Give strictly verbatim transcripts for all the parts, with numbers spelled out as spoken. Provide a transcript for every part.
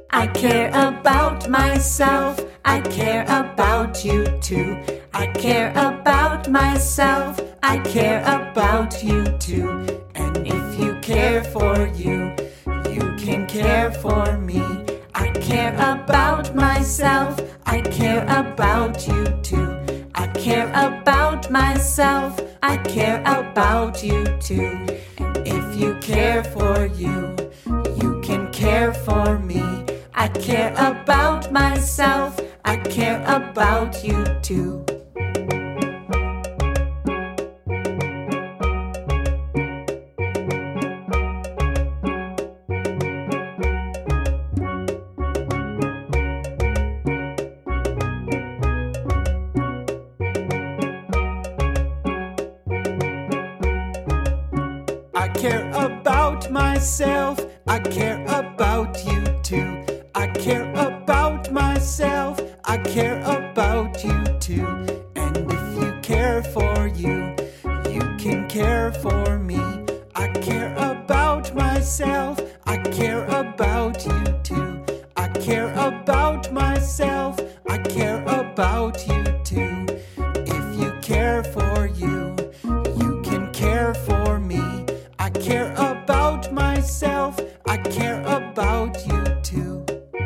I care about myself. I care about you too. I care about myself. I care about you too. And if you care for you, you can care for me. I care about myself. I care about you too. I care about myself. I care about you too. And if you care for you, you can care for me. I care about myself. I care about you too. I care about myself. I care about you too. I care about myself. I care about you too. And if you care for you, you can care for me. I care about myself. I care about you too. I care about myself. I care about you too. If you care for you, you can care for me. I care about myself. I care about you too.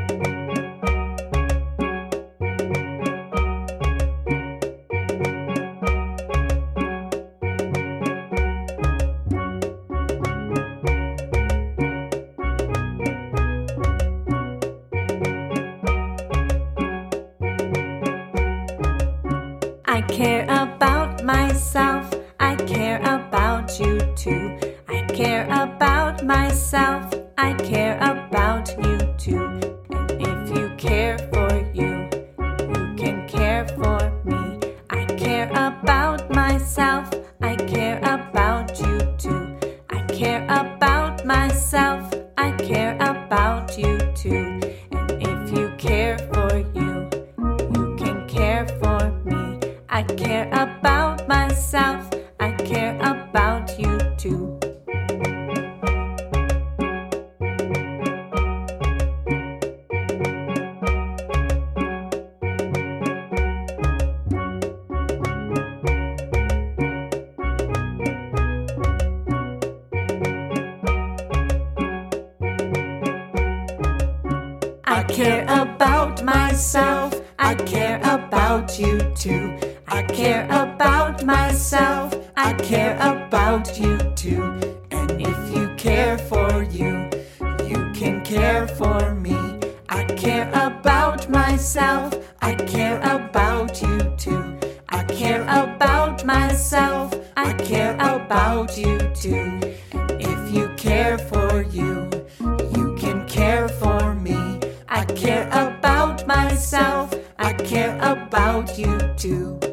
I care about myself. I care about you too. I care about myself. I care about you too. And if you care for you, you can care for me. I care about myself. I care about you too. I care about myself. I care about you too. And if you care for you, you can care for me. I care about myself. I care about you too. I care about myself. I care about you too. I care about myself. I care about you too. And if you care for you, you can care for me. I care about myself. I care about you too. I care about myself. I care about you too. And if you care for you, you can care for me. I care about myself. I care about you too.